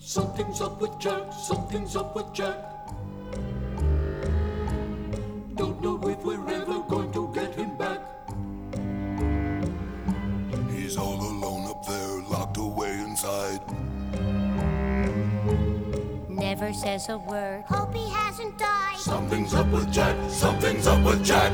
Something's up with Jack, something's up with Jack. Don't know if we're ever going to get him back. He's all alone up there, locked away inside. Never says a word. Hope he hasn't died. Something's up with Jack, something's up with Jack.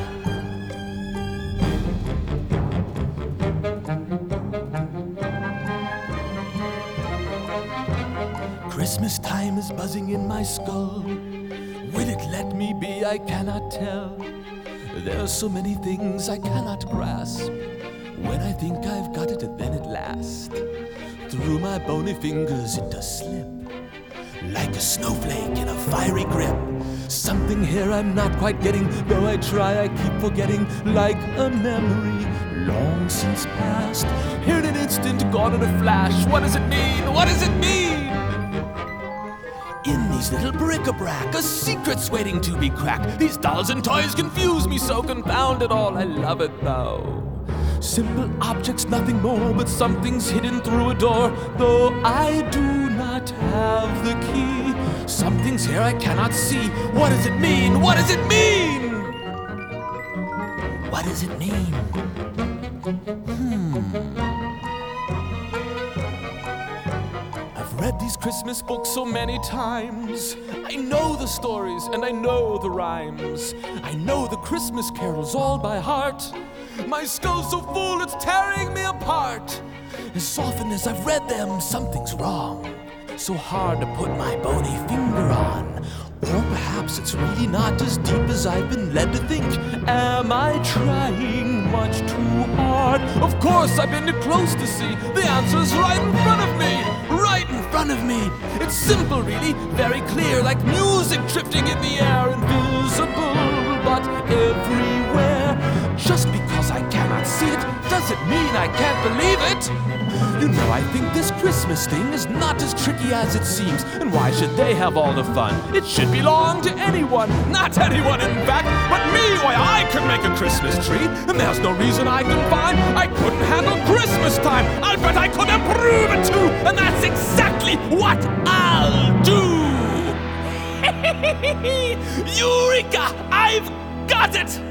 Christmas time is buzzing in my skull. Will it let me be? I cannot tell. There are so many things I cannot grasp. When I think I've got it, then at last, through my bony fingers it does slip, like a snowflake in a fiery grip. Something here I'm not quite getting, though I try, I keep forgetting, like a memory long since past. Here in an instant, gone in a flash. What does it mean? What does it mean? In these little bric-a-brac, a secret's waiting to be cracked. These dolls and toys confuse me so, confound it all, I love it though. Simple objects, nothing more, but something's hidden through a door, though I do not have the key. Something's here I cannot see. What does it mean? What does it mean? What does it mean? I've read these Christmas books so many times. I know the stories and I know the rhymes. I know the Christmas carols all by heart. My skull's so full it's tearing me apart. As often as I've read them, something's wrong. So hard to put my bony finger on. Or perhaps it's really not as deep as I've been led to think. Am I trying much too hard? Of course I've been too close to see. The answer's right in front of me. Right in front of me. It's simple really, very clear, like music drifting in the air, invisible but everywhere. Just because I cannot see it doesn't mean I can't believe it. You know, I think this Christmas thing is not as tricky as it seems. And why should they have all the fun? It should belong to anyone. Not anyone, in fact, but me. Why, I could make a Christmas tree, and there's no reason I can find I couldn't handle Christmas time. I'll bet I could improve it too, and that's exactly what I'll do. Eureka! I've got it!